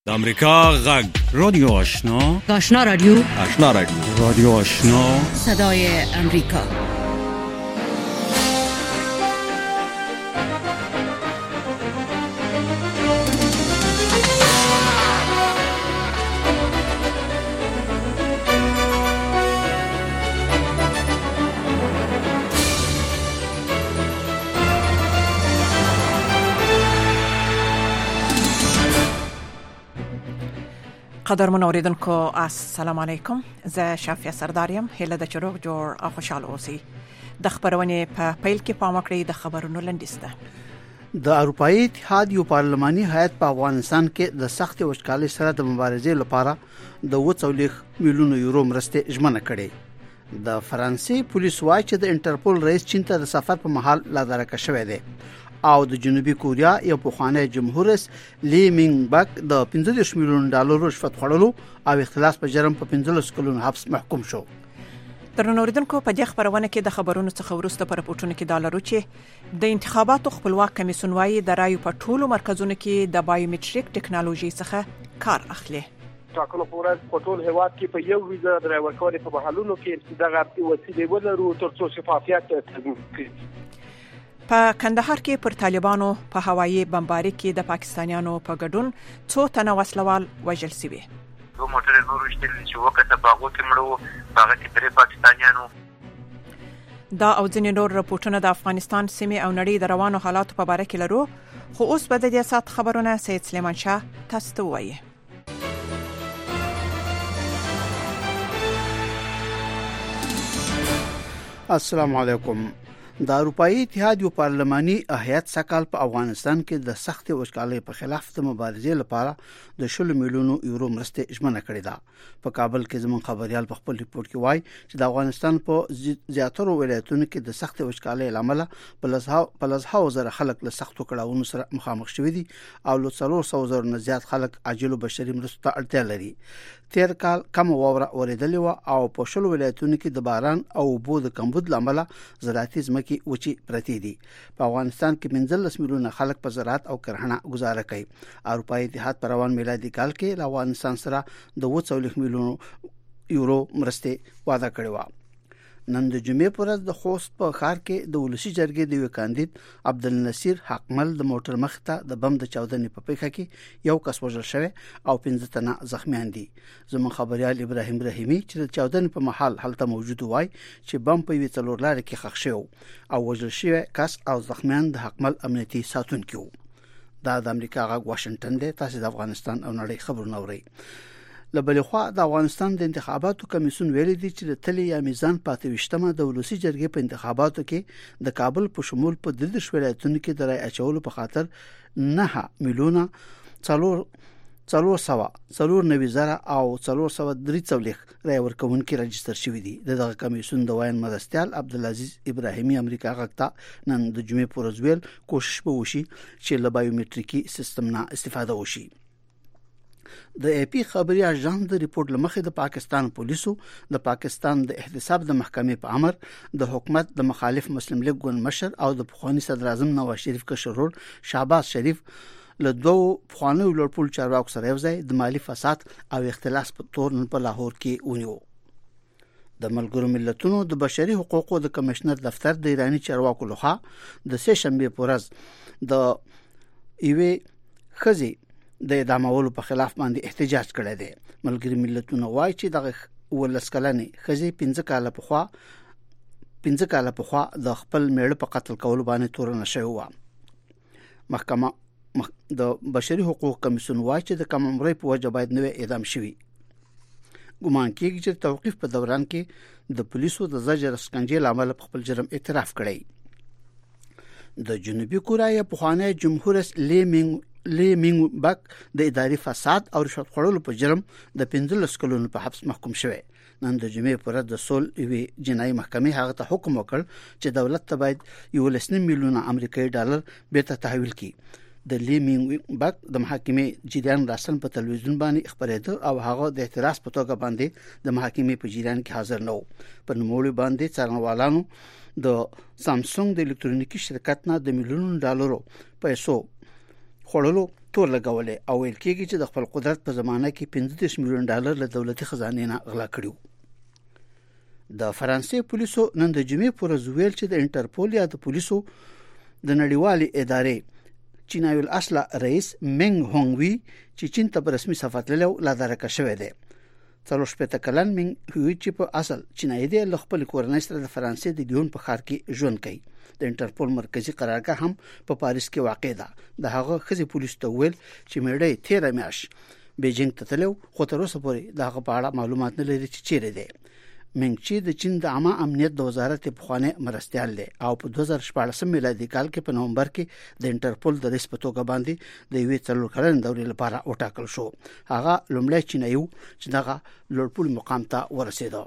د امریکا غږ رادیو آشنا رادیو رادیو آشنا صدای امریکا. قدرمن اوریدونکو السلام علیکم. زه شافیه سرداریم. هله د چروغ جوړ او خوشاله اوسئ. د خبرونې په پیل کې پام وکړئ د خبرونو لنډیسته. د اروپאי اتحاد یو پارلماني هیئت په افغانستان کې د سخت وچکالۍ سره د مبارزې لپاره د 40 میلیون یورو مرستې ژمنه کړې. د فرانسې پولیس وايي چې د انټرپول رئیس چین ته د سفر په مهال لادرکه شوی دی او د جنوبي کوریا یو پخوانی جمهور رئیس لی مینګ بک د 15 میلیون ډالر رشوت خوړلو او اختلاس په جرم په 15 کلونو حبس محکوم شو. ترنو اوریدونکو په دې خبرونه کې د خبرونو څخه ورسته پر راپورټونه کې د لارو چې د انتخاباتو خپلواک کمیسیون وايي د رایو په ټولو مرکزونو کې د بایومټریک ټکنالوژي څخه کار اخلي. ټاکنو په ورځ په ټول هیواد کې په یو ویزه د ورکړې په محلونو کې دغه وسیلې ولرو ترڅو شفافیت تضمین کړي. په کندهار کې پر طالبانو په هوایي بمباري کې د پاکستانیانو په ګډون څو تنه وسلوال وژل شوي. دو موټر نور وشتل چې وکړه باغو کې مړو باغ کې پر پاکستانیانو. دا او ځینې نور راپورټونه د افغانستان سیمې او نړۍ د روانو حالاتو په اړه کې لرو. خو اوس به د دې سات خبرونه سید سلیمان شاه تاسو ته وایي. السلام علیکم. د اروپאי اتحاد یو پارلماني هیئت سکهال په افغانستان کې د سخت وچکالۍ په خلاف د مبارزې لپاره د 10 میلیون یورو مرستې ژمنه کړې ده. په کابل کې زموږ خبريال په خپل ریپورت کې وایي چې د افغانستان په زیاترو ولایتونو کې د سخت وچکالۍ لامل په لزهاو زره خلک له سختو کړهونو سره مخامخ شوي دي او له 300 زره نه زیات خلک عاجل بشري مرستو ته اړتیا لري. تیر کال کم واوره اوریدلې و او په شلو ولایتونو کې د باران او اوبو د کمبود لامل زراعتي ځمکې وچی پرتی دي. په افغانستان کې 15 میلیونه خلک په زراعت او کرهڼه گزاره کوي. اروپאי اتحاد پر روان میلادي کال کې له افغانستان سره د 40 میلیون یورو مرستې وعده کړې و. نن د جمعې پر ورځ د خوست په ښار کې د ولسی جرګې د یو کاندید عبدالنصیر حقمل د موټر مخ ته د بم د چاودنې په پیښه کې یو کس وژل شوی او 15 تنه زخمیان دي. زموږ خبريال ابراهیم رحیمی چې د چاودنې په محل هلته موجود وای چې بم په وی څلور لارې کې ښخ شو او وژل شوی کس او زخمیان د حقمل امنیتي ساتونکو. دا د امریکا غږ واشنگټن دی. تاسو د افغانستان او نړۍ خبرونه اورئ. لبلخوا د افغانستان د انتخاباتو کمیسیون ویلي دی چې د تلی یا میزان 25مه د ولسی جرګې په انتخاباتو کې د کابل په شمول په 13 ولایتونو کې د رای اچولو په خاطر 9 میلیونه 490,000 او 443 رای ورکوونکي راجستر شوي دي. دغه کمیسیون د وایي مرستيال عبدالعزیز ابراهیمی امریکا غږ نن د جمعې پر ورځ ویل کوشش به وشي چې له بایومټریکي سیستم نه استفاده وشي. د ای پی خبري اژانس د ریپورت لمخې د پاکستان پولیسو د پاکستان د احتساب د محکمې په امر د حکومت د مخالف مسلم لیگ ګوند مشر او د پخوانی صدر اعظم نواز شریف کشرور شهباز شریف له دوه پخوانی لوړپوړ چارواکو سره یوځای د مالی فساد او اختلاس په تور په لاهور کې ونیو. د ملګرو ملتونو د بشري حقوقو د کمشنر دفتر د ایرانی چارواکو لخوا د سه شنبه په ورځ د ایوې خزي د اعدامولو په خلاف باندې احتجاج کړی دی. ملګری ملتونه وایي چې دغه ولسکلنې خزي 15 کاله په خوا د خپل میړه په قتل کولو باندې تورن شوی و. محکمه د بشري حقوق کمیسیون وایي چې د کم عمرۍ په وجه باید نوې اعدام شوی. ګومان کېږي چې توقيف په دوران کې د پولیسو د زجر سکنجې لامل خپل جرم اعتراف کړی. د جنوبي کوریا پخوانی جمهور رئیس لی مینګ بک د اداري فساد او رشوت خوړلو په جرم د 15 کلونو په حبس محکوم شوی. نن د جمعې پر ورځ د سول وی جنایي محکمې هغه ته حکم وکړ چې دولت ته باید 1 میلیون امریکایي ډالر بیرته تحویل کړي. د لی مینګ بک د محکمې جریان راسن په تلویزیون باندې خبرېده او هغه د اعتراض په توګه باندې د محکمې په جریان کې حاضر نه و. په نوموړي باندې څارنوالانو د سامسونګ د الکترونیکي شرکت نه د میلیون ډالرو پیسو خوړلو تور لګولې او ویل کېږي چې د خپل قدرت په زمانه کې $35 میلیون له دولتي خزانې نه غلا کړیو. د فرانسې پولیسو نن د جمعې پر ورځ ویل چې د انټرپول یا د پولیسو د نړیوالې ادارې چینایي الاصله رئیس منګ هونګوي چې چین ته په رسمي سفر تللی لا درکه شوی دی. 43 کلن منګ هوی چې په اصل چینایي دی له خپل کورنۍ سره د فرانسې د لیون په ښار کې ژوند کوي. د انټرپول مرکزی قرارګاه هم په پاریس کې واقع ده. د هغه خزي پولیس ته ویل چې میړی 13 میاشت بیجینګ ته تلو خو تر اوسه پورې دغه په اړه معلومات نه لري چې چیرې دی. منګ چې د چین د عامه امنیت د وزارت په خوانه مرستيال دی او په 2014 میلادي کال کې په نومبر کې د انټرپول د رئیس په توګه باندې د یوې څلور کلن دورې لپاره وټاکل شو. هغه لومړی چینایي چې دغه لوړپوړ مقام ته ورسېده.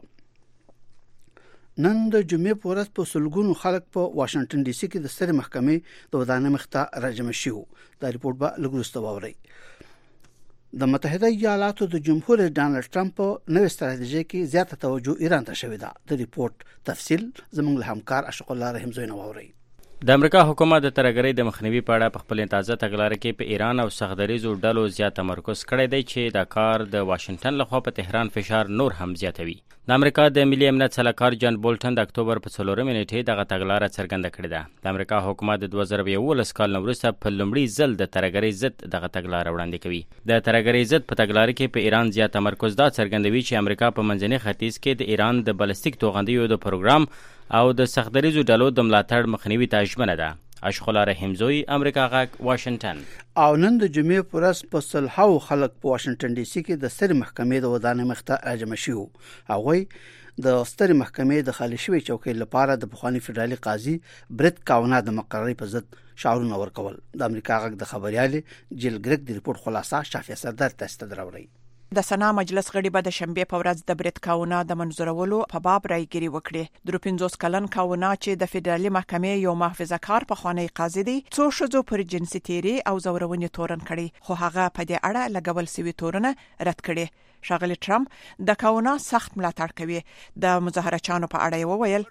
نن د جمعې په ورځ په سلګونو خلک په واشنگټن ډي سي کې د سترې محکمې د ودانۍ مخته راجم شو. دا ریپورت به لګوسته ووري. د متحده ایالاتو د جمهور رئیس ډانلډ ټرمپ نوې ستراتیژي کې زیاته توجه ایران ته شوې ده. د ریپورت تفصیل زموږ له همکار اشق الله رحیم زوی نووري. د امریکا حکومت د ترګرۍ د مخنیوي په اړه په خپل تازه تګلارې کې په ایران او سختدریزو ډلو زیات تمرکز کړی دی چې دا کار د واشنگټن لخوا په تهران فشار نور هم زیاتوي. د امریکا د ملي امنیت سلاکار جان بولټن د اکتوبر په 4 نیټې دغه تګلارې څرګنده کړې ده. د امریکا حکومت د 2011 کال وروسته په لومړي ځل د ترګرۍ ضد دغه تګلارې وړاندې کوي. د ترګرۍ ضد په تګلارې کې په ایران زیات تمرکز دا څرګندوي چې امریکا په منځني ختیځ کې د ایران د بالستیک توغندیو د پروګرام او د سختدریزو ډلو د ملاتړ مخنیوي ته ژمنه ده. اشق الله رحیم زوی، امریکا غاک، واشنگټن. او نن د جمعې پر ورځ په سلهاو خلک په واشنگټن ډي سي کې د سترې محکمې د ودانۍ مخته راجم شو. هغه د سترې محکمې د خالي شوی چوکۍ لپاره د پخوانی فدرالي قاضي برت کاونا د مقررې په ضد شعارونه ورکول. د امریکا غاک د خبريال جیل ګریګ د ریپورت خلاصه شافعي سردار تاسو ته دراوړي. د سنا مجلس غړي به د شنبه په ورځ د برت کاونا د منظورولو په باب رايګيري وکړي. د 50 کلن کاونا چې د فدرالي محکمې یو محافظه کار په خوانی قاضي دی، څو شذو پر جنسي تیری او زورونې تورن کړي، خو هغه په دې اړه لګول سوي تورنه رد کړي. ښاغلي ټرمپ د کاونا سخت ملاتړ کوي. د مظاهرچانو په اړه وویل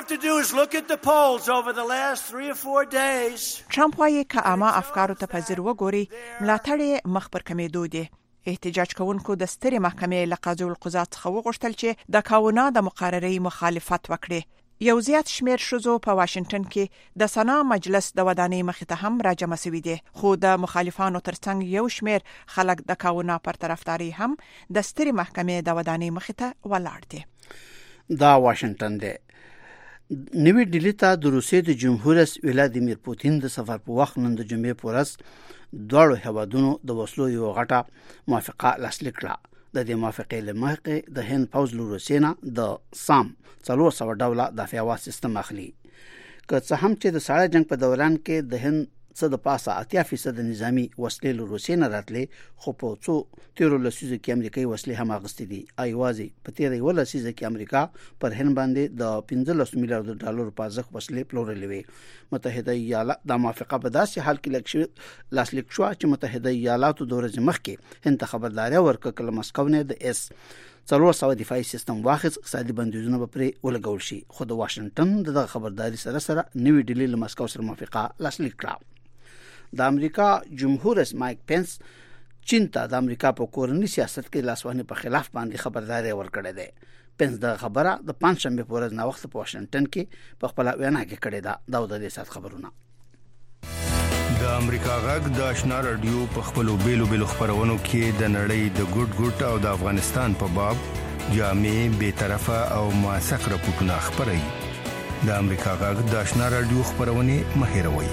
ټرمپ وايي که عامه افکارو ته پذیر وګوري ملاتړ مخ پر کمیدو دي. احتجاج کوونکو د سترې محکمې له قاضي القضات څخه وغوښتل چې د کاونا د مقررې مخالفت وکړي. یو زیات شمیر شذو په واشنگټن کې د سنا مجلس د ودانۍ مخې ته هم راجم شوي دي، خو د مخالفانو ترڅنګ یو شمیر خلک د کاونا پر طرفداري هم د سترې محکمې د ودانۍ مخې ته ولاړ دي. دا واشنگټن دی. نوې ډیلی ته د روسیې د جمهور رئیس ولادیمیر پوتین د سفر په وخت نن د جمعې په ورځ دوړو هوادونو د وسلو یو غټه موافقه لاسلیک کړه. د دې موافقې لمخې د هند پوز له روسیې نه د سام 400 ډوله دفاعي سیستم اخلي. که څه هم چې د ساړه جنگ په دوران کې د هند څه د پاسه 80% نظامی وسلې له روسیې نه راتلې، خو په څو تیرو لسیزو کې امریکایي وسلې هم اغستې دي. ایوازي په تیرې ولسیزه کې امریکا پر هند باندې د $15 میلیارډ په ارزښت وسلې پلورلې وي. متحده ایالات د موافقه په داسې حال کې لاسلیک شو چې متحده ایالاتو د ورځې مخکې هند ته خبرداري ورکړه مسکو نه د اس 400 دفاعي سیستم واخص اقتصادي بندیزونه به پرې ولګول شي. خو د واشنگټن د خبرداري سره نوې ډیلی له مسکو سره موافقه لاسلیک کړه. د امریکا جمهور رئیس مایک پنس چین ته د امریکا په کورنی سیاست کې لاسوهنې په خلاف باندې خبرداري ورکړه ده. پنس د خبره د پنځشنبه په ورځ نو وخت په واشنگټن کې په خپل وینا کې کړې ده. دا د دې سات خبرونه. د امریکا غږ د آشنا رادیو په خپل بیلو خبرونو کې د نړۍ د ګډ او د افغانستان په باب جامع به طرفه او موثق راپورټونه خبري. د امریکا غږ د آشنا رادیو خبرونه مهیروي.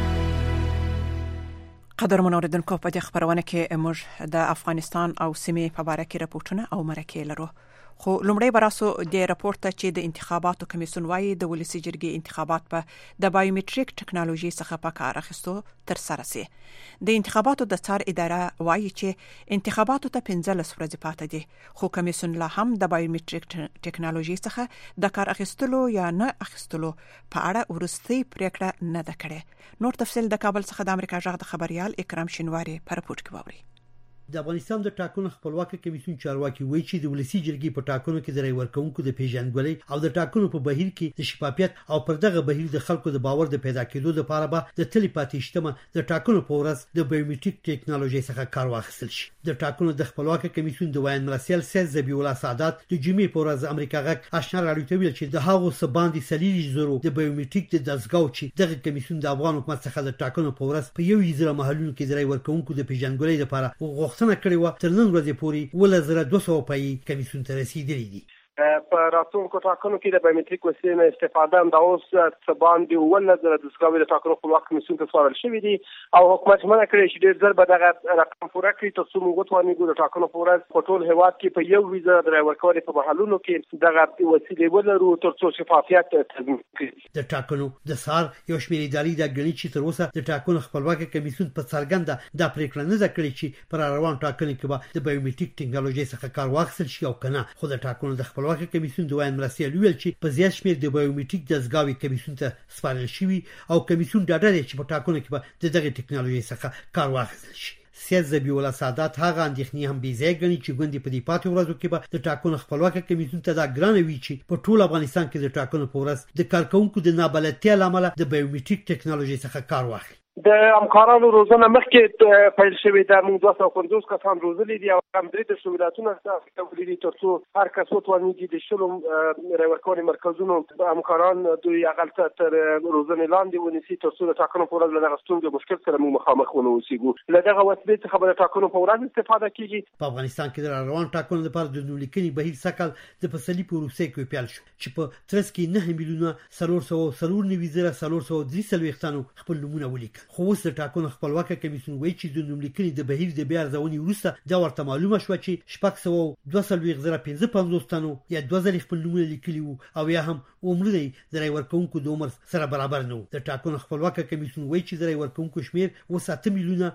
قدر منوردونکو په دې خبرونه کې موږ د افغانستان او سیمې په اړه کې راپورټونه او مرکې لرو. خو لومړی براسو د راپورټ چې د انتخاباتو کمیسیون وايي د ولسی جرګې انتخابات په د بایومټریک ټکنالوژي څخه په کار اخیستو تر سره سي. د انتخاباتو د څار اداره وايي چې انتخاباتو ته 15 ورځې پاتې دي، خو کمیسیون لا هم د بایومټریک ټکنالوژي څخه د کار اخیستلو یا نه اخیستلو په اړه ورستي پریکړه نه ده کړې. نور تفصیل د کابل څخه د امریکا غږ د خبريال اکرام شینواری په راپورټ کې ووري. د افغانستان د ټاکنو خپلواکي کمیسیون چارواکي وایي چې د ولسی جرګې په ټاکنو کې د رای ورکونکو د پیژندګلوۍ او د ټاکنو په بهیر کې د شفافیت او پر دغه بهیر د خلکو د باور د پیدا کېدو لپاره به د تلې پاتې شتمه د ټاکنو په ورځ د بایومټریک ټیکنالوژي څخه کار واخیستل شي. د ټاکنو د خپلواکي کمیسیون د وایي مرسل سید ذبیح الله سعادت د جمعې په ورځ امریکا غږ آشنا راډیو ته ویل چې د هغو سباندې سلیری زرو د بایومټریک د دزګاو چې دغه کمیسیون د افغان حکومت څخه د ټاکنو په ورځ په یو ځل محلونو کې د رای ورکونکو د پیژندګلوۍ لپاره غوښتنه کړې و تر نن ورځې پورې 1200 پای کمیسیون ته رسیدلې دي. په راتلونکو ټاکنو کې د بایومټریک وسیلې نه استفاده هم د اوس څه باندې 1200 د دستګاوې د ټاکنو خپلواک کمیسیون ته سپارل شوي دي او حکومت منع کړی چې ډېر زر به دغه رقم پوره کړي تر څو موږ وتوانیږو د ټاکنو په ورځ په ټول هېواد کې په یو ویزه د رای ورکولو په محلونو کې دغه وسیلې ولرو تر څو شفافیت تضمین کړي. د ټاکنو د سار یو شمېر اداري د غني چې تر اوسه د ټاکنو خپلواک کمیسیون په څرګنده د پریکړه نه کړې چې پر روان ټاکنو کې به د بایومټریک ټیکنالوژي څخه کار واخیستل شي او کنه. خو د ټاکنو د خپلواک کمیسیون د مرسل ویل چې په زیات شمېر د بایومټریک دزګاوې کمیسیون ته سپارل شوی او کمیسیون ډاډه دی چې په ټاکنو کې به د دغه ټیکنالوژي څخه کار واخیستل شي. سید ذبیح الله سعادت هغه اندېښنې هم بې ځای ګڼي چې ګوندې په دې پاتې ورځو کې به د ټاکنو خپلواک کمیسیون ته دا ګرانه وي چې په ټول افغانستان کې د ټاکنو په ورځ د کارکونکو د نابلدتیا لامل د بایومټریک ټیکنالوژي څخه کار واخلي. د همکارانو روزنه مخکې پیل شوې ده. موږ 250 کسان روزلي دي او هم درې د ولایتونو څخه ولري تر څو هر کس وتوانیږي د شلو رای ورکونې مرکزونو همکاران دوی اقل تر روزنې لاندې ونیسي تر څو د ټاکنو په ورځ له دغه ستونزې مشکل سره موږ مخامخ ونه اوسېږو. له دغه وسیلې څخه به د ټاکنو په ورځ استفاده کیږي. په افغانستان کې د روان ټاکنو لپاره د نوملیکنې بهیر سکل د فصلي په روسي کې پیل شو چې په ترڅ کې 9 میلیونه 493 خپل نمونه ولیکل. خو اوس د ټاکنو خپلواک کمیسیون وایي چې د نوملیکنې د بهیر د بیا ارزونې وروسته دا ورته معلومه شو چې 225 تنو یا 2000 خپل نمونه لیکلي وو او یا هم عمر دی د رای ورکونکو د عمر سره برابر نه و. د ټاکنو خپلواک کمیسیون وایي چې د رای ورکونکو شمیر و 7 میلیونه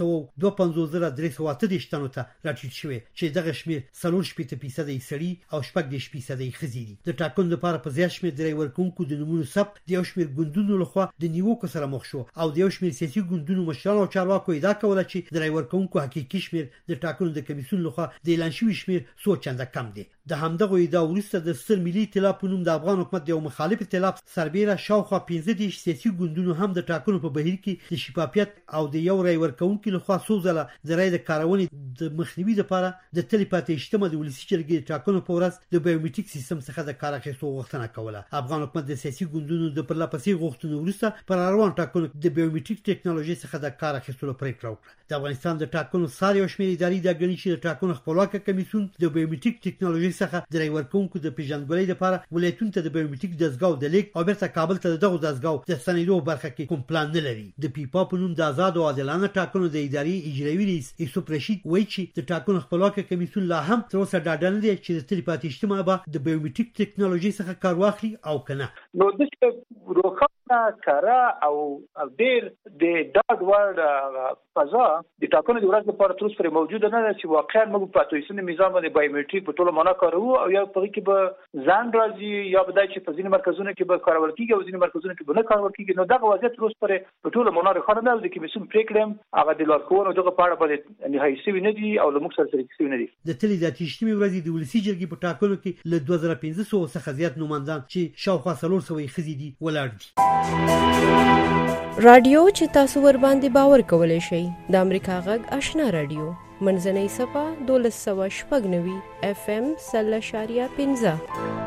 852,338 تنو ته راټیټ شوی چې دغه شمیر 4.8% سړي او 4.8% ښځې دي. د ټاکنو لپاره په زیات شمیر د رای ورکونکو د نمونو ثبت د یو شمیر ګوندونو لخوا د نیوکو سره مخ شو او د یو شمیر سیاسي ګوندونو مشرانو او چارواکو ادعا کوله چې د رای ورکونکو حقیقي شمیر د ټاکنو د کمیسیون لخوا د اعلان شوی شمیر څو چنده کم دی. د همدغه ادعا وروسته د ستر ملي ائتلاف په نوم د افغان حکومت یو مخالف ائتلاف سربېره شاوخوا 15 سیاسي ګوندونو هم د ټاکنو په بهیر کې د شفافیت او د یو رای ورکونکو لخوا څو ځله د رای د کارونې د مخنیوي لپاره د تلې پاتې شتمه د ولسی جرګې د ټاکنو په ورځ د بایومټریک سیستم څخه د کار اخیستو غوښتنه کوله. افغان حکومت د سیاسي ګوندونو د پرلپسې غوښتنو وروسته پر روان ټاکنو د بایومټریک ټیکنالوژي څخه د کار اخیستلو پریکړه وکړه. د افغانستان د ټاکنو سار یو شمېر اداري د غني چې د ټاکنو خپلواک کمیسیون د بایومټریک ټیکنالوژي څخه د رای ورکونکو د پیژندګلوۍ لپاره ولایتونو ته د بایومټریک دزګاو د لیک او بیرته کابل ته دغه دزګاو د سنیدو برخه کې کوم پلان نه لري. د پیپا په نوم د آزاد او عادلانه ټاکنو د اداري اجرایي رئیس یوسف رشید وایي چې د ټاکنو خپلواک کمیسیون لا هم تر اوسه ډاډه نه دی چې د تلې پاتې شتمه به د بایومټریک ټیکنالوژي څخه کار واخلي او کنه. نو د روکا کارا او ډېر د ډاډ ورډ فضا د ټاکنو د ورځ لپاره تر اوسه موجوده نه ده چې واقعا موږ په توسن نظام باندې بایومټریک په ټولو معنا کارو او یا په کې به ځان راځي یا به د چې په ځینې مرکزونو کې به کارول کیږي او ځینې مرکزونو کې به نه کارول کیږي. نو دغه وضعیت تر اوسه په ټولو معنا راخره نه د کمیسیون پریکړه هغه د لارښوونو دغه په اړه باندې نهایي شوی نه دي او له موږ سره شریک نه دي. د تلې د تشتمي ورځې د ولسی جرګې په ټاکنو کې له 2500 څخه زیات نوماندان چې شاوخوا 400 خزي دي ولاړ دي. رادیو چې تاسو ور باندې باور کولای شئ د امریکا غږ آشنا رادیو منځنۍ صفه 1290 FM 0.15.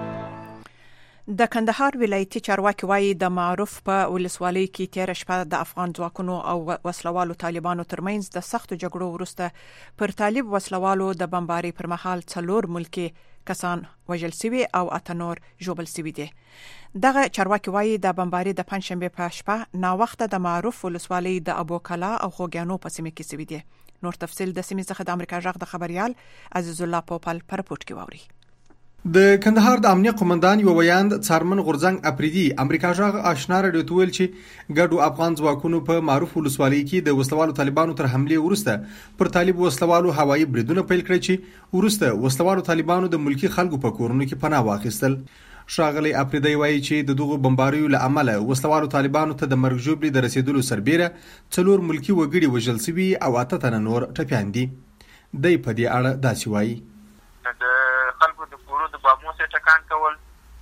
د کندهار ولایتي چارواکي وایي د معروف په ولسوالۍ کې تیر شپه د افغان ځواکونو او وسلوالو طالبانو ترمنځ د سختو جګړو وروسته پر طالب وسلوالو د بمباري پر مهال 4 ملکی کسان وژل شوي او اتنور ژوبل شوي دي. دغه چارواکي وایي د بمباري د پنځشنبه په شپه نا وخت د معروف ولسوالۍ د ابو کلا او خوګانو په سیمه کې شوي دي. نور تفصیل د سیمې څخه د امریکا غږ د خبريال عزیز الله پوپل پر رپورت کې ووري. د کندهار د امنیت قومندان یو ویاند څارمن غورځنګ اپریدي امریکا غږ آشنا رادیو ته ویل چې ګډو افغان ځواکونو په معروف ولسوالۍ کې د وسلوالو طالبانو تر حمله وروسته پر طالب وسلوالو هوایي بریدونه پیل کړی چې وروسته وسلوالو طالبانو د ملکی خلکو په کورونو کې پناه واخیستل. شاغلی اپریدي وایي چې د دغه بمباریو له امله وسلوالو طالبانو ته د مرګ ژوبلې د رسیدلو سربېره 4 ملکی وګړي وژل شوي او 8 تنه نور ټپيان دي. دی په دې اړه داسې وایي. د خلکو د کورو د بامو سره ټکان کول،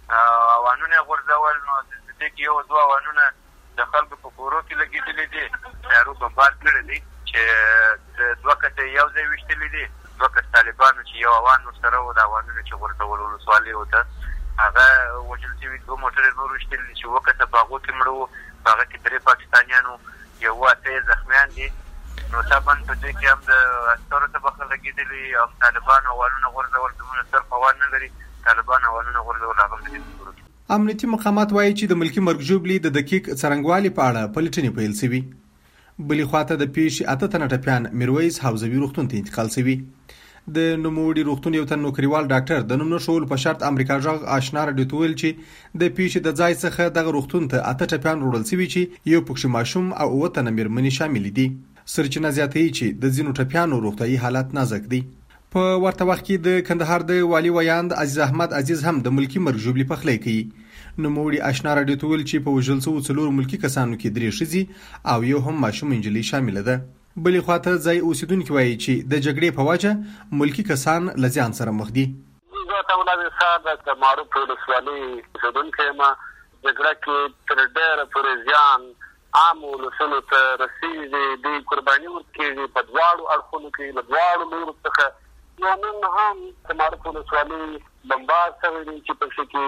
اوانونه غورځول، نو د دې کې یو دوه اوانونه د خلکو په کورو کې لګېدلي دي، یارو بمبار کړی دی چې د دوه کسه یو ځای ویشتلي دي، دوه کس طالبانو چې یو اوان ورسره و، د اوانونه چې غورځول ولسوالۍ ورته هغه وژل شوي، دوه موټرې نور ویشتلي دي چې اووه کسه په هغو کې مړه وو، په هغه کې 3 پاکستانیانو، یو 8 زخمیان دي. نو طبعا په دې کې هم د عسکرو طبقه لګېدلي او طالبان اوانونه غورځول، زموږ صرف اوان نه لري، طالبان اوانونه غورځول هغه هم دي. امنیتي مقامات وایي چې د ملکی مرګ ژوبلې د دقیق څرنګوالي په اړه پلټنې پیل شوې. بلې خواته د پیښې 8 تنه ټپیان میرویس حوزوي روغتون ته انتقال شوي. د نوموړي روغتون یو تن نوکریوال ډاکټر د نوم نشول په شرط امریکا ژغ آشنا راډیو ته ویل چې د پیښې د ځای څخه دغه روغتون ته 8 ټپیان وړل شوي چې یو پکښې ماشوم او 9 تنه میرمنې شامل دي. سرچینه زیاتوي چې د ځینو ټپیانو روغتیايي حالت نازک دی. په ورته وخت کې د کندهار د والي ویاند عزیز احمد عزیز هم د ملکی مرګ ژوبلې پخلی کوي. نوموړي آشنا راډیو ته ویل چې په وژل شوو 4 ملکی کسانو کې 3 ښځې او یو هم ماشوم نجلۍ شامل ده. بلې خواته ځای اوسیدونکي وایي چې د جګړې په وجه ملکی کسان له زیان سره مخ دي. زه ته ولادي صاحب د معروف ولسوالۍ اوسیدونکی یم. جګړه کې تر ډېره پورې زیان عام ولسونو ته رسېږي، دوی قرباني ورکېږي په دواړو اړخونو کې، له دواړو لورو څخه. نو نن هم د معروف ولسوالۍ بمبار شوی دی چې پکې کې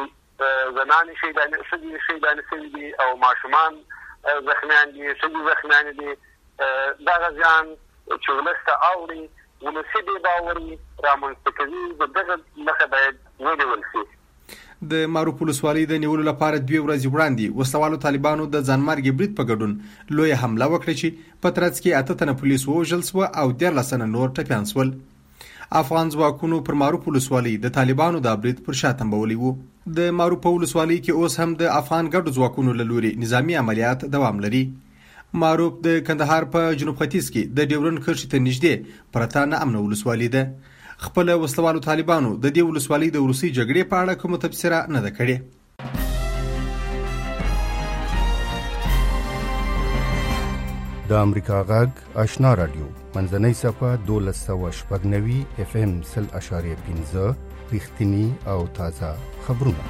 زنانې شهیدانې شوي دي او ماشومان زخمیان دي، ښځې زخمیانې دي. دغه زیان چې ولس ته اوري، ولسي بې باوري رامنځته کوي، د دغه مخه باید ونیول شي. د معروف ولسوالۍ د نیولو لپاره 2 ورځې وړاندې وسلوالو طالبانو د ځانمرګي برید په ګډون لویه حمله وکړه چې په ترڅ کې 8 تنه پولیس ووژل شوه او 13 تنه نور ټپیان شول. افغان ځواکونو پر معروف ولسوالۍ د طالبانو د برید پر شا تنبولی وو. د معروف ولسوالۍ کې اوس هم د افغان ګډو ځواکونو له لوري نظامی عملیات دوام لري. معروف د کندهار په جنوب ختیځ کې د ډیورن کرښې ته نږدې پرته نه امن ولسوالۍ ده. خپل وسلوالو طالبانو د دې ولسوالۍ د روسي جګړې په اړه کومه تبصره نه ده کړې. د امریکا غږ آشنا رادیو منځنۍ صفه 1290 FM 0.5 رښتینی او تازه خبرونه.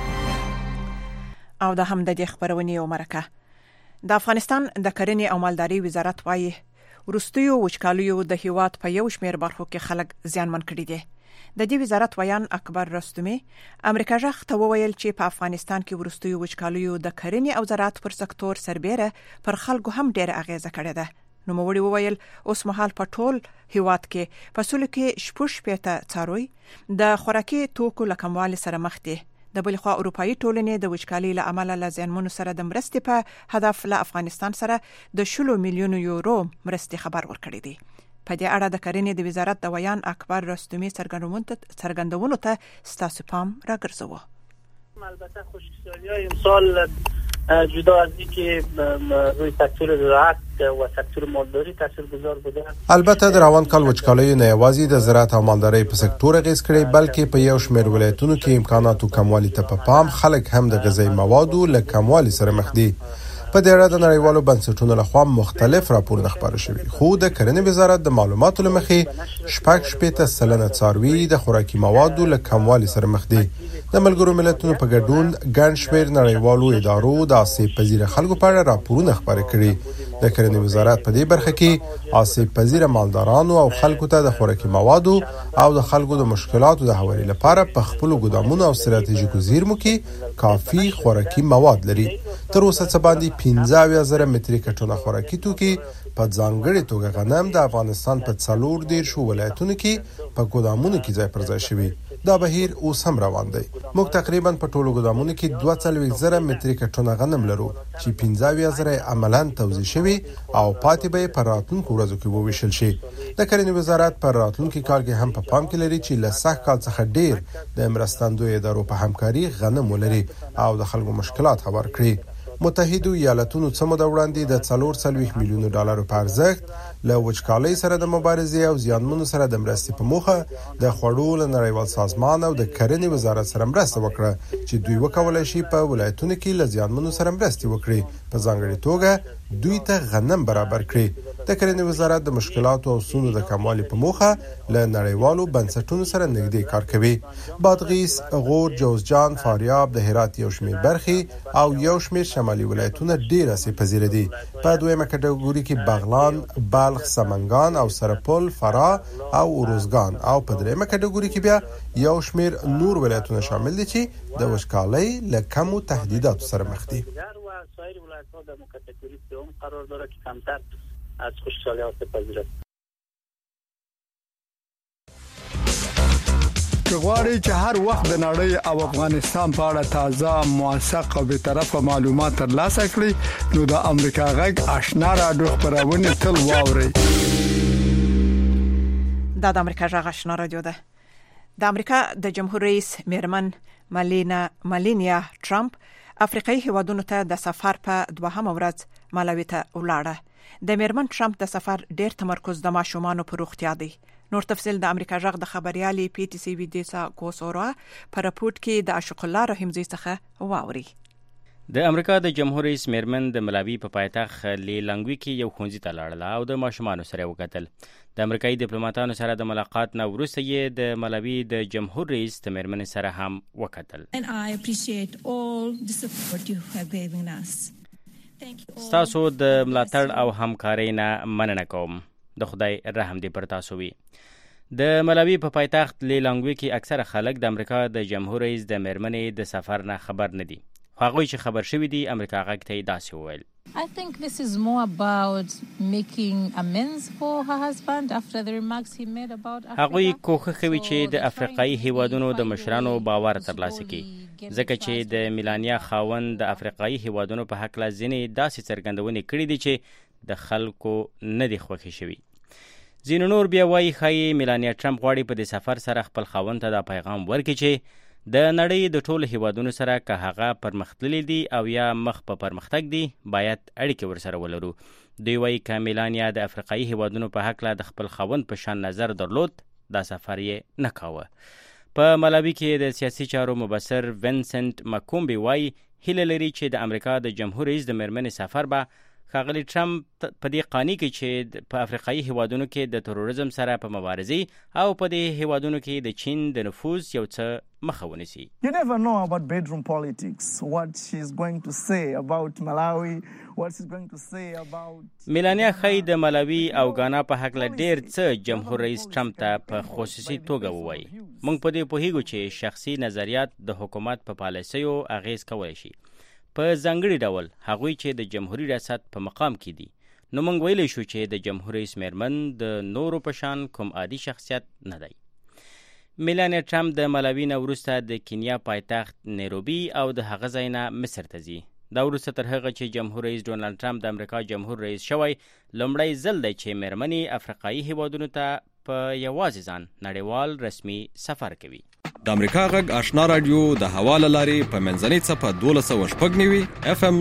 او د هم د خبرونې او مرکه د افغانستان د کرنې او مالداري وزارت وايي وروستیو وچکالیو د هیواد په یو شمېر برخو کې خلک زیانمن کړي دي. د دې وزارت ویان اکبر رستمی امریکا ژغ ته وویل چې په افغانستان کې وروستیو وچکالیو د کرنې او زراعت پر سکتور سربېره پر خلکو هم ډېر اغیزه کړې ده. نو موږ وویل اوس مهال په ټول هیواد کې فصلو کې 6 څاروي د خوراکي توکو لکموالي سره مخ دي. د بل خوا اروپאי ټولنې د وچکالۍ له امله له زیانمنو سره د مرستې په هدف له افغانستان سره د 10 میلیون یورو مرستې خبر ورکړی دی. په دې اړه د کرنې د وزارت د ویان اکبر رستمی څرګندونو ته ستاسو پام راګرځوو. البته خوشحالی‌های امسال جدا از اینکه روی سکتور زراعت و سکتور مالداری تاثیرگذار بوده. البته در روان کال وچکالۍ نه یوازې د زراعت او مالدارۍ په سکتور اغیز کړی بلکې په یو شمېر ولایتونو کې امکاناتو کموالی ته په پام خلک هم د غذایی موادو له کموالی سره مخ دي. په دې اړه د نړیوالو بنسټونو لخوا مختلف راپورونه خبرې شوي، خو د کرنې وزارت د معلوماتو لمخې 6% څاروي د خوراکي موادو له کموالی سره مخ دي. د ملګرو ملتونو په ګډون ګڼ شمېر نړیوالو ادارو د آسیب پذیره خلکو په اړه راپورونه خبرې کړي. د کرنې وزارت په دې برخه کې آسیب پذیره مالدارانو او خلکو ته د خوراکي موادو او د خلکو د مشکلاتو د حوالې لپاره په خپل ګودامونو او ستراتیژیکو زیرمو کې کافي خوراکي مواد لري. تر اوسه څه باندې 15,000 متریک ټنه خوراکي توکي په ځانګړې توګه غنم د افغانستان په 14 ولایتونو کې په ګودامونو کې ځای پر ځای شوی. دا بهیر اوس هم روان دی. موږ تقریبا په ټولو ګودامونو کې 42,000 متریک ټنه غنم لرو چې 15,000 عملاً توزیع شوی او پاتې به په راتلونکو ورځو کې وویشل شي. د کرنې وزارت پر راتلونکي کال کې هم په پام کې لري چې له سخت کال څخه ډیر د مرستندوی ادارو په همکاري غنم ولري او د خلکو مشکلات خبر کړي. متحده ایالاتونو څه موده وړاندې د 440 میلیون ډالر په ارزښت له وچکالۍ سره د مبارزې او زیانمنو سره د مرستې په موخه د خوړو له نړیوال سازمان او د کرنې وزارت سره مرسته وکړه چې دوی وکولای شي په ولایتونو کې له زیانمنو سره مرسته وکړي، په ځانګړي توګه دوی ته غنم برابر کړي. د کرنې وزارت د مشکلاتو او ستونزو د کموالي په موخه له نړیوالو بنسټونو سره نږدې کار کوي. بادغیس، غور، جوزجان، فاریاب، د هرات یو شمېر برخې او یو شمېر شمالي ولایتونه ډېر اسیپذیره دي. په دویمه کټګوري کې بغلان، بلخ، سمنګان او سرپل، فراه او اروزګان او په دریمه کټګوري کې بیا یو شمېر نور ولایتونه شامل دي چې د وچکالۍ له کمو تهدیداتو سره مخ دي. سایر ولایت‌ها در کاتگوری سوم قرار دارد که کمتر از خشکسالی آسیب است. که غواړئ چې هر وخت د نړۍ او افغانستان په اړه تازه، موثق او بی‌طرفه معلومات ترلاسه کړئ نو د امریکا غږ آشنا رادیو خبرونه تل واورئ. دا د امریکا غږ آشنا رادیو ده. د امریکا د جمهور رئیس میرمن ملانیا ټرمپ افریقایي هیوادونو ته د سفر په دوهمه ورځ ملاوي ته ولاړه. د میرمن ټرمپ د سفر ډېر تمرکز د ماشومانو پر روغتیا دی. نور تفصيل د امریکا غږ د خبريالي پی ټي سی وی دیسا کوسورا پر راپورټ کې د عاشق الله رحیمزی څخه واوري. د امریکا د جمهور رئیس میرمن د ملاوي په پایتخت لیلانګوي کې یو ښوونځي ته لاړله او د ماشومانو سره وکتل. د امریکایي ډیپلوماټانو سره د ملاقات نه وروسته یې د ملاوي د جمهور رئیس د میرمن سره هم وکتل. تاسو د ملاتړ او همکارۍ نه مننه کوم. د خدای رحم دې پر تاسو وي. د ملاوي په پایتخت لیلانګوي کې اکثره خلک د امریکا د جمهور رئیس د میرمنې د سفر نه خبر نه دي. هغوی چې خبر شوي دي امریکا غږ ته داسې وویل. I think this is more about making amends for her husband after the remarks he made about Africa. هغوی کوښښ کوي چې د افریقایي هیوادونو د مشرانو باور ترلاسه کړي ځکه چې د میلانیا خاوند د افریقایي هیوادونو په حق له ځینې داسې څرګندونې کړې دي چې د خلکو نه دي خوښې شوي. ځینو نور بیا وایي ښایي میلانیا ټرمپ غواړي په دې سفر سره خپل خاوند ته دا پیغام ورکړي چې د نړۍ د ټولو هیوادونو سره که هغه پرمختللي دي او یا مخ په پرمختګ دي باید اړیکې ورسره ولرو. دوی وایي که میلانیا د افریقایي هیوادونو په هکله د خپل خاوند په شان نظر درلود دا سفر یې نه کاوه. په ملاوي کې د سیاسي چارو مبصر وینسنت مکومبي وایي هیله لري چې د امریکا د جمهور رئیس د میرمنې سفر به ښاغلي ټرمپ په دې قانع کړي چې په افریقایي هیوادونو کې د تروریزم سره په مبارزې او په دې هیوادونو کې د چین د نفوذ یو څه مخه ونیسي. You never know about bedroom politics, what she's going to say about Malawi, what she's going to say about میلانیا ښایي د ملاوي او غانا په حق له ډېر څه جمهور رئیس ټرمپ ته په خصوصي توګه ووایي. موږ په دې پوهیږو چې شخصي نظریات د حکومت په پالیسیو اغیز کولی شي. په ځانګړي ډول هغوی چې د جمهوریت ریاست په مقام کې دي. نو موږ ویلی شو چې د جمهور رئیس میرمن د نورو په شان کوم عادي شخصیت نه دی. میلانیا ټرمپ د ملاوي نه وروسته د کینیا پایتخت نیروبي او د هغه ځای نه مصر ته ځي. دا وروسته تر هغه چې جمهور رئیس ډونالډ ټرمپ د امریکا جمهور رئیس شوی لومړی ځل دی چې میرمنې افریقایي هیوادونو ته په یوازې ځان نړیوال رسمي سفر کوي. د امریکا غږ آشنا رادیو د حواله لارې په منځنۍ څپه 1290 FM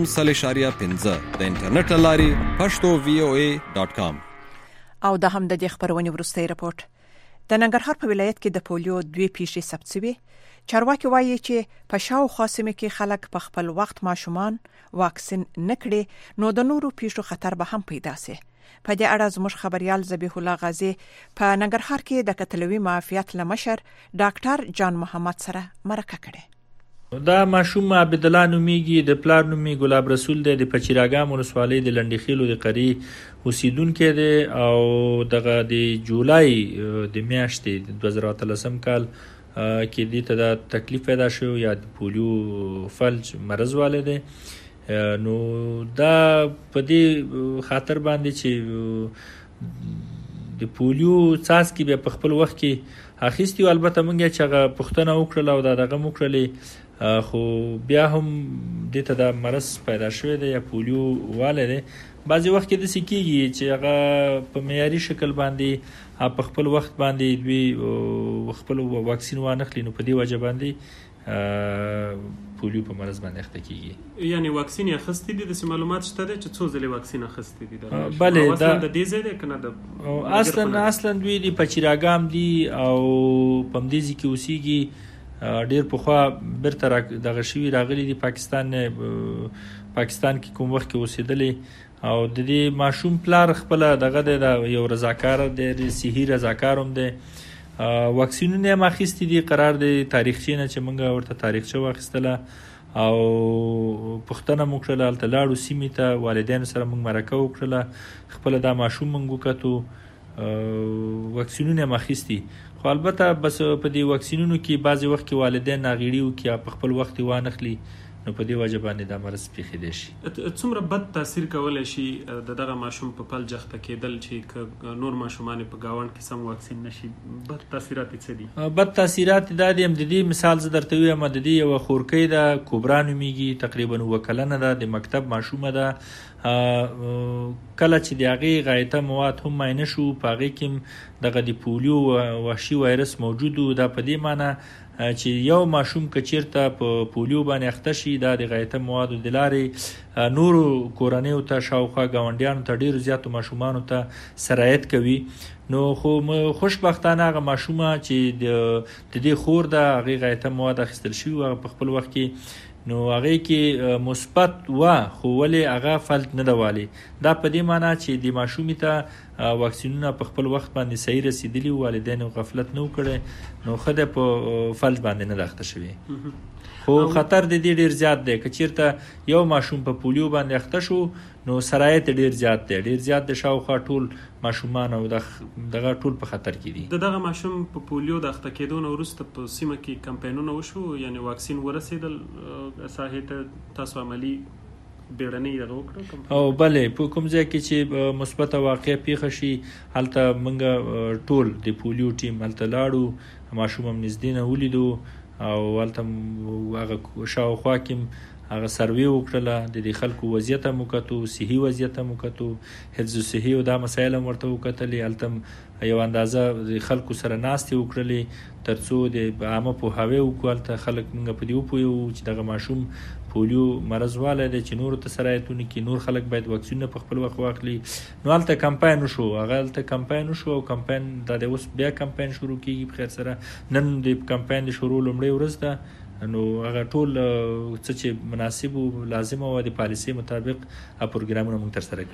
3.15 د انټرنیټ لارې pashto.voa.com. او د هم د دې خبرونې وروستۍ راپورټ. د ننګرهار په ولایت کې د پولیو 2 پیښې ثبت شوې. چارواکي وایي چې په شاوخوا سیمه کې خلک په خپل وخت ماشومان واکسین نکړي نو د نورو پیښو خطر به هم پیدا شي. په دې اړه زموږ خبريال ذبیح الله غازی په ننګرهار کې د قتلوي معافیت لمشر ډاکټر جان محمد سره مرکه کړې. دا ماشوم عبد الله نومیږي، د پلار نومي ګلاب رسول دی، د پچیراګام ولسوالۍ د لنډخیلو د قری اوسیدونکو دی او دغه د جولای د میاشتې 2013 کال کې د ته د تکلیف پیدا شو یا د پولیو فلج مرز والده. نو دا په دې خاطر باندې چې د پولیو څاڅکي به په خپل وخت کې اخیستي، البته موږ چې هغه پښتنه وکړل او دغه وکړلې خو بیا هم د ته د مرز پیدا شوی دی یا پولیو والده. بعضی وخت کې د سکیږي چې هغه په معیاري شکل باندې په خپل وخت باندې دوی خپل واکسین وانخلي، نو په دې وجه باندې پولیو په مرز باندې اخته کیږي. یعنی واکسین یې اخیستی دي؟ د معلومات شته چې څو ځله واکسین اخیستی دي؟ بله، دا د دې ځای دی کنه د اصلا دوی د پچیراګام دي او پمدیزي کې اوسېږي. ډیر پخوا برته دغه شوي راغلي دي پاکستان کې کوم وخت کې اوسېدلې او د دې ماشوم پلار خپل دغه د یو رضاکار د صحي رضاکار هم دی. واکسینونه ما اخیستي دي، قرار دی تاریخچې نه چې موږ ورته تاریخچه واخیستله او پښتنه موږ کړله، هلته لاړو سیمې ته، والدینو سره موږ مرکه وکړله، خپله دا ماشوم موږ وکتو، واکسینونه م اخیستي. خو البته بس په دې واکسینونو کې بعضې وخت کې والدین ناغېړي وکړي یا په خپل وخت یې وانخلي، نو په دې وجه باندې دا مرض پېښېدی شي. څومره بد تاثیر کولی شي د دغه ماشوم په پل جخته کېدل چې نور ماشومان په ګاونډ کې سم واکسین نشي؟ بد تاثیرات څه دي؟ بد تاثیرات دا دي، د دې مثال زه درته ویم، د دې یوه خورکۍ ده، کوبرا نومیږي، تقریبا 9 کلنه ده، د مکتب ماشومه ده. کله چې د هغې غایطه مواد هم معاینه شو، په هغې کې هم دغه د پولیو وحشي وایرس موجود و. دا په دې معنی چې یو ماشوم که چیرته په پولیو باندې اخته شي، دا د غایطه موادو د لارې نورو کورنیو ته، شاوخوا ګاونډیانو ته، ډېرو زیاتو ماشومانو ته سرایت کوي. نو خو خوشبختانه هغه ماشومه چې د دې خور ده، هغې غایطه مواد اخیستل شوي و په خپل وخت کې، نو هغې کې مثبت و، خو ولې هغه فلج نه ده والی. دا په دې معنی چې د ماشومې ته واکسینونه په خپل وخت باندې صحیح رسېدلي، والدینو غفلت نه و کړی، نو ښه ده په فلج باندې نه ده اخته شوې. خو خطر د دې ډېر زیات دی، که چیرته یو ماشوم په پولیو باندې اخته شو، نو سرایت ډېر زیات دی، ډېر زیات د شاوخوا ټول ماشومان او دغه ټول په خطر کې دي. دغه ماشوم په پولیو د اخته کېدو نه وروسته په سیمه کې کمپاینونه وشو، یعنی واکسین ورسېدل ساحې ته، تاسو عملي بیړنۍ دغه وکړه؟ او بلې، په کوم ځای کې چې مثبته واقعه پیښه شي، هلته موږ ټول د پولیو ټیم هلته لاړو، ماشوم هم نږدې نه ولیدو او هلته هغه شاوخوا کې هغه سروې وکړله، د دې خلکو وضعیت هم وکتو، صحي وضعیت هم وکتو، حفظ صحي او دا مسایل هم ورته وکتلې. هلته یو اندازه د خلکو سره ناستې وکړلې تر څو د عامه پوهاوی وکړو. هلته خلک موږ په دې وپوهوو چې دغه ماشوم پولیو مرض والی دی، چې نورو ته سرایتونه کړي، نور خلک باید واکسینونه په خپل وخت واخلي. نو هلته کمپاین وشو، هلته کمپاین وشو، او کمپاین دا د اوس بیا کمپاین شروع کېږي په خیر سره. نن د کمپاین د شروع لومړۍ ورځ ده، نو هغه ټول څه چې مناسب او لازمه و د پالیسۍ مطابق پروګرامونه موږ ترسره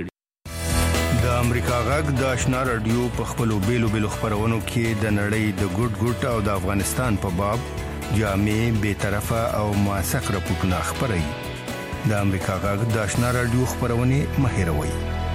کړي. د امریکا غږ د آشنا رادیو په خپلو بیلو بیلو خپرونو کې د نړۍ د ګډ ګډ او د افغانستان په باب جامع، بیطرفه او موثق راپورټونه خپروي. د امریکا غږ د آشنا رادیو خپرونې مه هېروئ.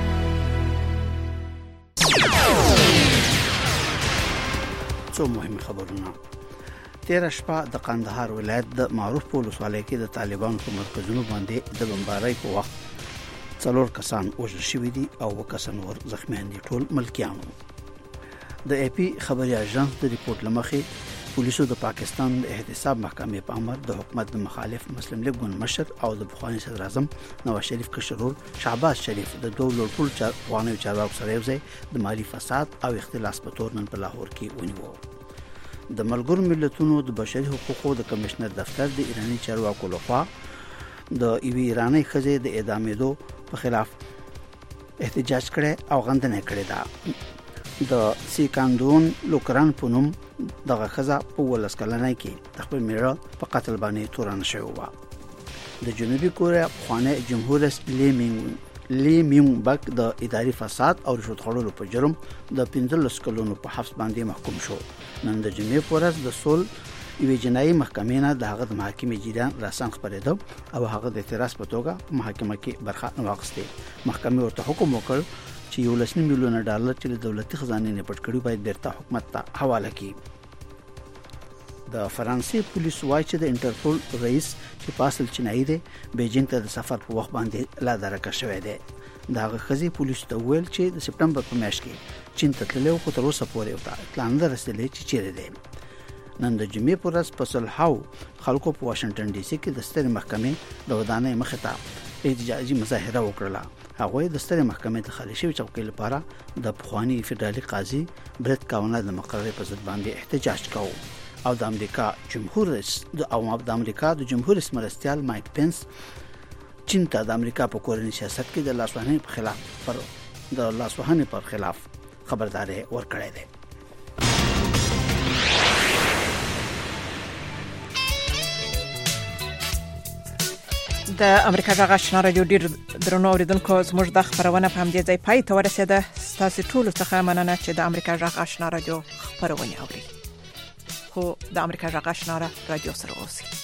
څو مهم خبرونه. 13 شپه د قندهار ولایت د معروف ولسوالۍ کې د طالبانو په مرکزونو باندې د بمبارۍ په وخت 4 کسان وژل شوي دي او 2 کسان ور زخمیان دي، ټول ملکیانو. د اي پي خبري اژانس د ریپورت لمخې پولیسو د پاکستان د احتساب محکمې په امر د حکومت د مخالف مسلم لیگ ګوند مشر او د بخوانی صدر اعظم نواز شریف کشرور شعباز شریف د دوه لوړ افغاني چارواکو سره یوځای د مالی فساد او اختلاس په تور نن په لاهور کې ونیو. د ملګرو ملتونو د بشري حقوقو د کمشنر دفتر د ایراني چارواکو لخوا د ایوي ایراني خزې د اعدامېدو په خلاف احتجاج کړي او غندنه کړې ده. د سیکاندون لوکران په نوم دغه خزه په ولس کلنۍ کې خپل میړه په قتل باندې تورن شوی و. د جنوبي کوریا خوانه جمهور رئیس لی میونګ بک د اداري فساد او رشوت خوړلو په جرم د 15 کلونو په حبس باندې محکوم شو. نن د جمعې په ورځ د سول یوې جنایي محکمې نه د هغه د محاکمې جریان راسن خبرېده او هغه د اعتراض په توګه په محاکمه کې برخه نه واخیسته. محکمې ورته حکم وکړ چې 11 میلیون ډالر چې د دولتي خزانې نه پټ کړي باید بیرته حکومت ته حواله کړي. د فرانسې پولیس وايي چې د انټرپول رئیس چې پاسل چینایي دی بیجینګ ته د سفر په وخت باندې لا درکه شوی دی. دا غخزي پولیس ته ویل چې د سپټمبر په میاشت کې چین ته تللی خو تر اوسه پورې وتا اطلاع نه رسېدلې چې چیرې دی. نن د جمعې په ورځ په صلحاو خلکو په واشنگټن ډي سي کې د سترې محکمې د ودانۍ مخې ته احتجاجي مظاهره وکړه. هغه د سترې محکمې د خالي شوی چوکۍ لپاره د پخوانی فدرالي قاضي برت کاونه د مقررې په ضد باندې احتجاج کاوه. او د امریکا جمهور رئیس د امریکا د جمهور رئیس مرستيال مایک پنس چین ته د امریکا په کورنی سیاست کې د لاسوهنې پر خلاف خبرداري ورکړې ده. د د امریکا غږ آشنا رادیو ډیر درنو اوریدونکو زموږ د خبرونه په همدې ځای پای ته ورسېده. ستاسو ټول څخه مننه چې د امریکا غږ آشنا رادیو خبرونه اوري. خو د امریکا غږ آشنا رادیو سره اوسئ.